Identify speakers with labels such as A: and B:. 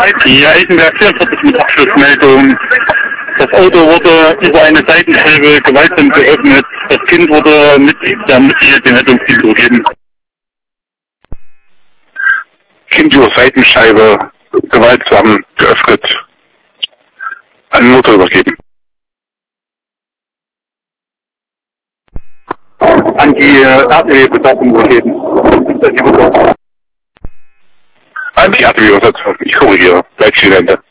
A: Die Altenberg 44 mit Abschlussmeldung. Das Auto wurde über eine Seitenscheibe gewaltsam geöffnet. Das Kind wurde mit der Mutti den Rettungsdienst übergeben.
B: Kind über Seitenscheibe gewaltsam geöffnet. An Mutter übergeben.
A: An die RTW-Besatzung übergeben.
B: An die RTW-Besatzung. Ich korrigiere. Gleich Ende.